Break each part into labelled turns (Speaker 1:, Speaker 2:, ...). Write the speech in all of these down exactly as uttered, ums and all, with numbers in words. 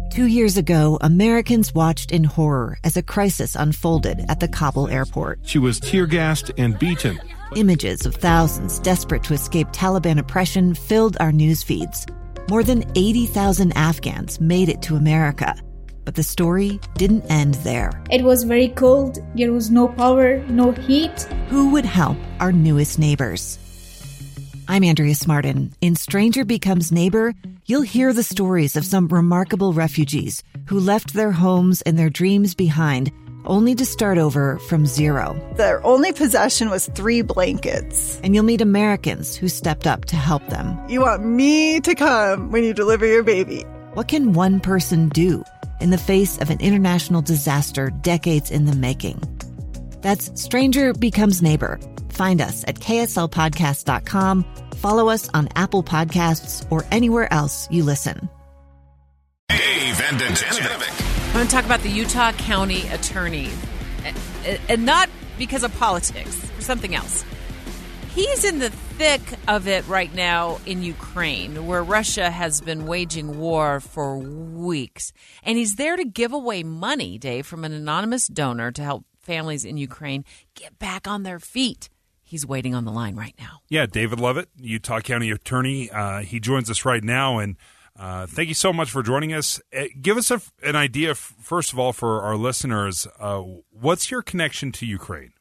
Speaker 1: Two years ago, Americans watched in horror as a crisis unfolded at the Kabul airport.
Speaker 2: She was tear-gassed and beaten.
Speaker 1: Images of thousands desperate to escape Taliban oppression filled our news feeds. More than eighty thousand Afghans made it to America. But the story didn't end there.
Speaker 3: It was very cold. There was no power, no heat.
Speaker 1: Who would help our newest neighbors? I'm Andrea Smartin. In Stranger Becomes Neighbor, you'll hear the stories of some remarkable refugees who left their homes and their dreams behind, only to start over from zero.
Speaker 4: Their only possession was three blankets.
Speaker 1: And you'll meet Americans who stepped up to help them.
Speaker 4: You want me to come when you deliver your baby.
Speaker 1: What can one person do in the face of an international disaster decades in the making? That's Stranger Becomes Neighbor. Find us at K S L podcast dot com. Follow us on Apple Podcasts or anywhere else you listen.
Speaker 5: Dave and Dinovic.
Speaker 6: I'm going to talk about the Utah County Attorney, and not because of politics, for something else. He's in the thick of it right now in Ukraine, where Russia has been waging war for weeks. And he's there to give away money, Dave, from an anonymous donor to help families in Ukraine get back on their feet. He's waiting on the line right now.
Speaker 2: Yeah, David Lovett, Utah County Attorney. Uh, he joins us right now, and uh, thank you so much for joining us. Uh, give us a, an idea, f- first of all, for our listeners. Uh, what's your connection to Ukraine?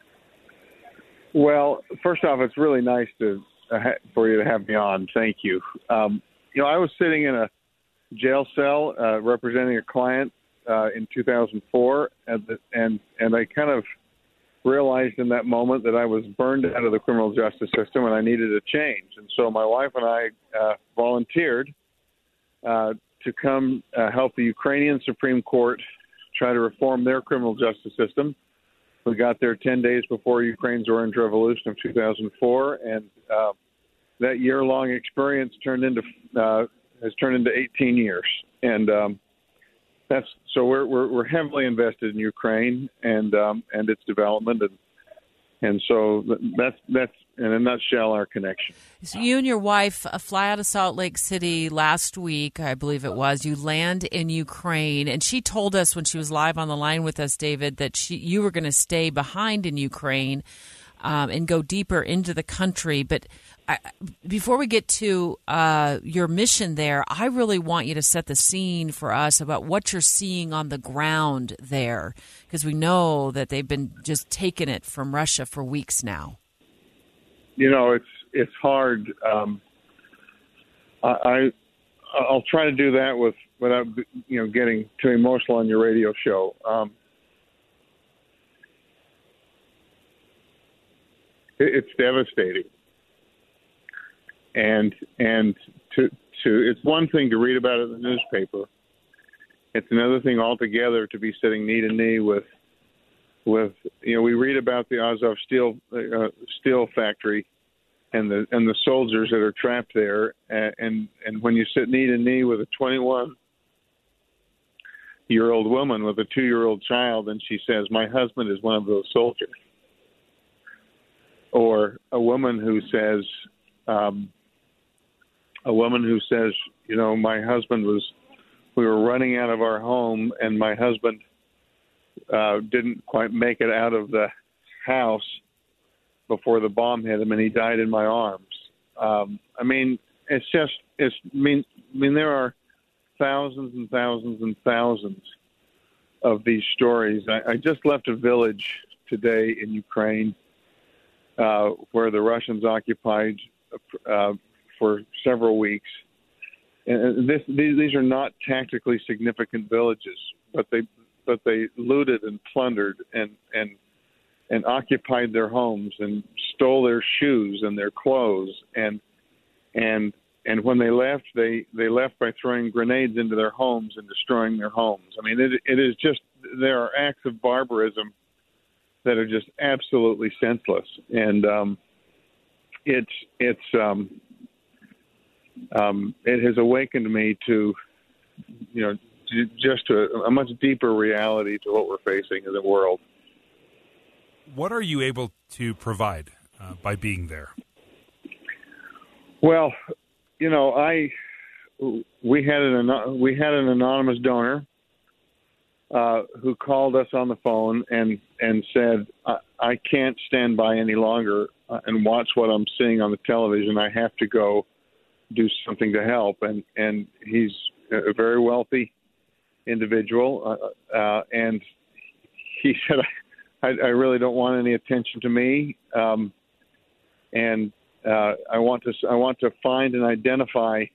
Speaker 7: Well, first off, it's really nice to uh, ha- for you to have me on. Thank you. Um, you know, I was sitting in a jail cell uh, representing a client uh, in two thousand four, and, the, and and I kind of realized in that moment that I was burned out of the criminal justice system and I needed a change. And so my wife and I uh, volunteered uh, to come uh, help the Ukrainian Supreme Court try to reform their criminal justice system. We got there ten days before Ukraine's Orange Revolution of two thousand four, and uh, that year-long experience turned into uh, has turned into eighteen years. And um, that's so we're, we're we're heavily invested in Ukraine and um, and its development, and and so that's that's in a nutshell our connection.
Speaker 6: So you and your wife uh, fly out of Salt Lake City last week, I believe it was. You land in Ukraine, and she told us when she was live on the line with us, David, that she you were going to stay behind in Ukraine um, and go deeper into the country. But I, before we get to uh, your mission there, I really want you to set the scene for us about what you're seeing on the ground there, because we know that they've been just taking it from Russia for weeks now.
Speaker 7: You know, it's it's hard. Um, I, I I'll try to do that with without you know getting too emotional on your radio show. Um, it, it's devastating. And and to to it's one thing to read about it in the newspaper. It's another thing altogether to be sitting knee to knee with with you know we read about the Azov steel uh, steel factory and the and the soldiers that are trapped there, and and, and when you sit knee to knee with a twenty-one year old woman with a two year old child, and she says, "My husband is one of those soldiers," or a woman who says. Um, A woman who says, you know, my husband was, we were running out of our home and my husband uh, didn't quite make it out of the house before the bomb hit him and he died in my arms. Um, I mean, it's just, it's, I mean, I mean, there are thousands and thousands and thousands of these stories. I, I just left a village today in Ukraine uh, where the Russians occupied uh, for several weeks. And this, these, these are not tactically significant villages, but they but they looted and plundered and, and and occupied their homes and stole their shoes and their clothes and and and when they left, they, they left by throwing grenades into their homes and destroying their homes. I mean, it it is just there are acts of barbarism that are just absolutely senseless, and um, it's it's. Um, Um, it has awakened me to, you know, to, just to a, a much deeper reality to what we're facing in the world.
Speaker 2: What are you able to provide uh, by being there?
Speaker 7: Well, you know, I we had an we had an anonymous donor uh, who called us on the phone and and said, I, I can't stand by any longer and watch what I'm seeing on the television. I have to go do something to help. And and he's a very wealthy individual, uh, uh, and he said, I, I really don't want any attention to me, um, and uh, I want to I want to find and identify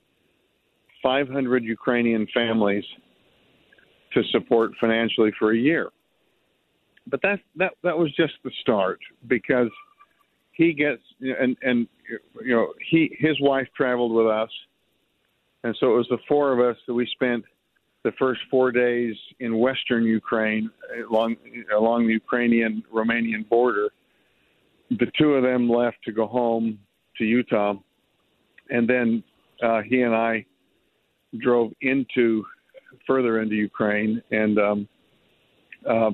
Speaker 7: five hundred Ukrainian families to support financially for a year. But that that that was just the start, because he gets and and you know he his wife traveled with us, and so it was the four of us that we spent the first four days in western Ukraine along along the Ukrainian-Romanian border. The two of them left to go home to Utah, and then uh, he and I drove into further into Ukraine, and um, uh,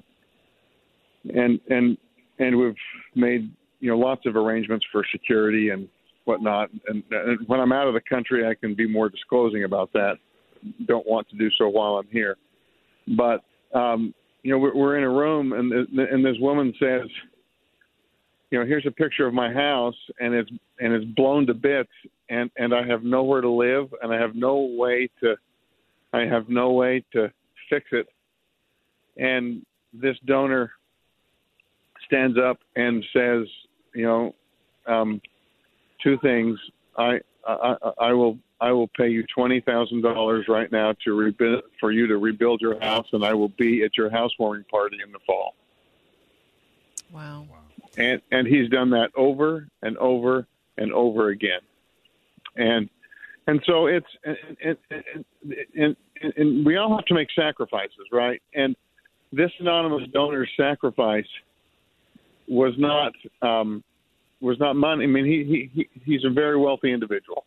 Speaker 7: and and and we've made you know lots of arrangements for security and whatnot. And, and when I'm out of the country, I can be more disclosing about that. Don't want to do so while I'm here, but um, you know we're, we're in a room, and and this woman says, you know, here's a picture of my house, and it's and it's blown to bits, and, and I have nowhere to live, and I have no way to, I have no way to fix it. And this donor stands up and says, you know, um, two things. I, I I will I will pay you twenty thousand dollars right now to rebuild for you to rebuild your house, and I will be at your housewarming party in the fall.
Speaker 6: Wow.
Speaker 7: And and he's done that over and over and over again, and and so it's and and, and, and, and we all have to make sacrifices, right? And this anonymous donor's sacrifice was not um, was not money. I mean, he, he he's a very wealthy individual,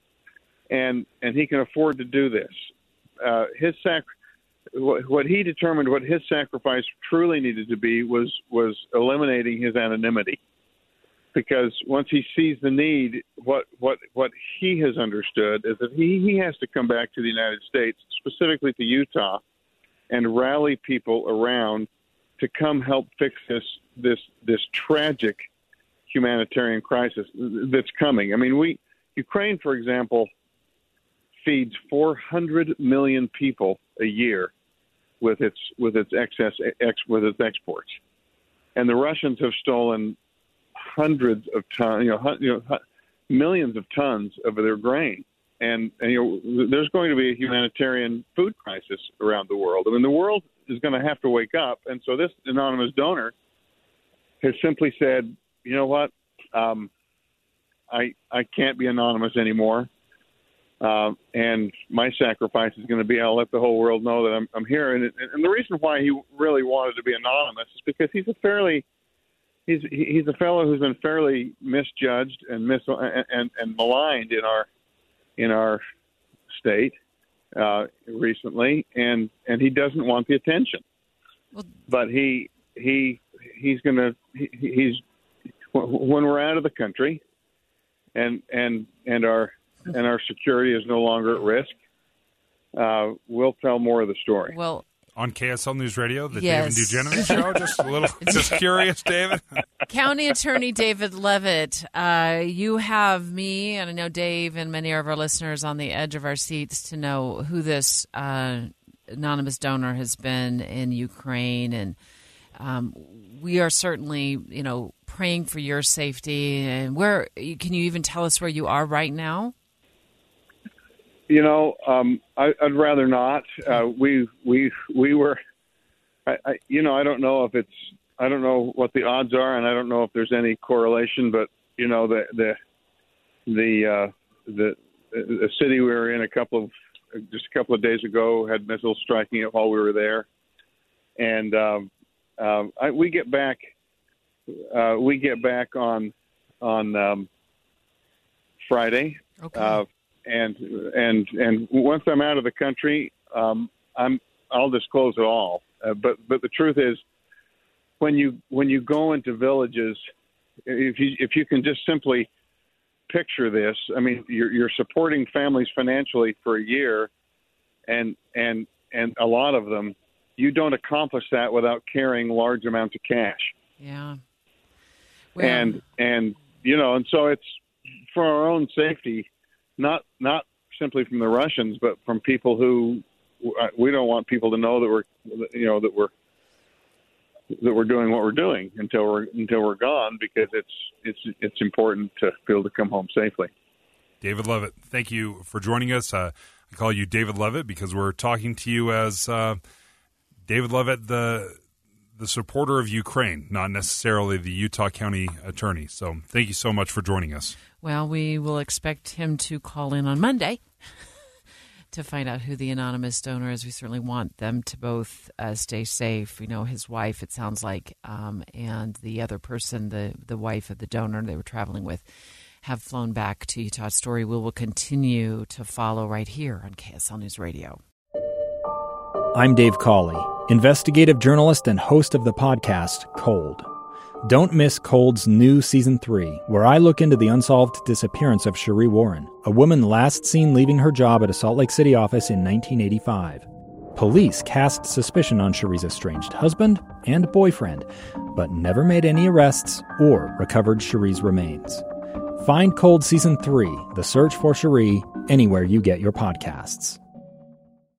Speaker 7: and and he can afford to do this. Uh, his sac. What he determined, what his sacrifice truly needed to be, was was eliminating his anonymity, because once he sees the need, what what what he has understood is that he, he has to come back to the United States, specifically to Utah, and rally people around to come help fix this this this tragic humanitarian crisis that's coming. I mean, we Ukraine, for example, feeds four hundred million people a year with its with its excess ex, with its exports, and the Russians have stolen hundreds of tons, you know, you know, millions of tons of their grain, and, and you know, there's going to be a humanitarian food crisis around the world. I mean, the world is going to have to wake up, and so this anonymous donor has simply said, you know what, um, I I can't be anonymous anymore. Uh, and my sacrifice is going to be I'll let the whole world know that I'm, I'm here. And, and the reason why he really wanted to be anonymous is because he's a fairly he's he's a fellow who's been fairly misjudged and mis and, and maligned in our in our state uh, recently, and, and he doesn't want the attention. Well, but he he he's going to he, he's when we're out of the country, and and and our and our security is no longer at risk, uh, we'll tell more of the story.
Speaker 6: Well,
Speaker 2: on K S L News Radio, the
Speaker 6: yes.
Speaker 2: David Duchenowicz Show. Just a little, just curious, David.
Speaker 6: County Attorney David Levitt, uh, you have me, and I know Dave and many of our listeners on the edge of our seats to know who this uh, anonymous donor has been in Ukraine, and um, we are certainly, you know, praying for your safety. And where can you even tell us where you are right now?
Speaker 7: You know, um, I, I'd rather not. Uh, we we we were, I, I, you know, I don't know if it's, I don't know what the odds are, and I don't know if there's any correlation. But you know, the the the uh, the, the city we were in a couple of just a couple of days ago had missiles striking it while we were there, and um, um, I, we get back uh, we get back on on um, Friday.
Speaker 6: Okay.
Speaker 7: Uh, And and and once I'm out of the country, um, I'm I'll disclose it all. Uh, but but the truth is, when you when you go into villages, if you if you can just simply picture this. I mean, you're, you're supporting families financially for a year, and and and a lot of them, you don't accomplish that without carrying large amounts of cash.
Speaker 6: Yeah. Well,
Speaker 7: and and you know, and so it's for our own safety, not not simply from the Russians, but from people who we don't want people to know that we're you know that we're that we're doing what we're doing until we're until we're gone, because it's it's it's important to be able to come home safely.
Speaker 2: David Levitt, thank you for joining us. Uh, I call you David Levitt because we're talking to you as uh, David Levitt, the the supporter of Ukraine, not necessarily the Utah County attorney. So thank you so much for joining us.
Speaker 6: Well, we will expect him to call in on Monday to find out who the anonymous donor is. We certainly want them to both uh, stay safe. You know, his wife, it sounds like, um, and the other person, the, the wife of the donor they were traveling with, have flown back to Utah. Story we will continue to follow right here on K S L News Radio.
Speaker 8: I'm Dave Cawley, investigative journalist and host of the podcast Cold. Don't miss Cold's new Season three, where I look into the unsolved disappearance of Cherie Warren, a woman last seen leaving her job at a Salt Lake City office in nineteen eighty-five. Police cast suspicion on Cherie's estranged husband and boyfriend, but never made any arrests or recovered Cherie's remains. Find Cold Season three, The Search for Cherie, anywhere you get your podcasts.